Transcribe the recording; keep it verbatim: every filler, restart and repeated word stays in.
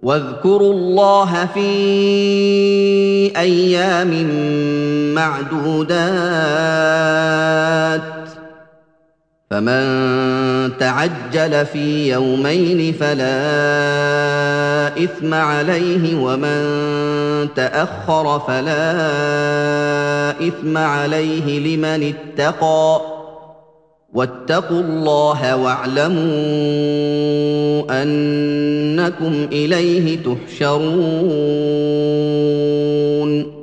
واذكروا الله في ايام معدودات فمن تعجل في يومين فلا اثم عليه ومن تاخر فلا اثم عليه لمن اتقى واتقوا الله واعلموا انكم اليه تحشرون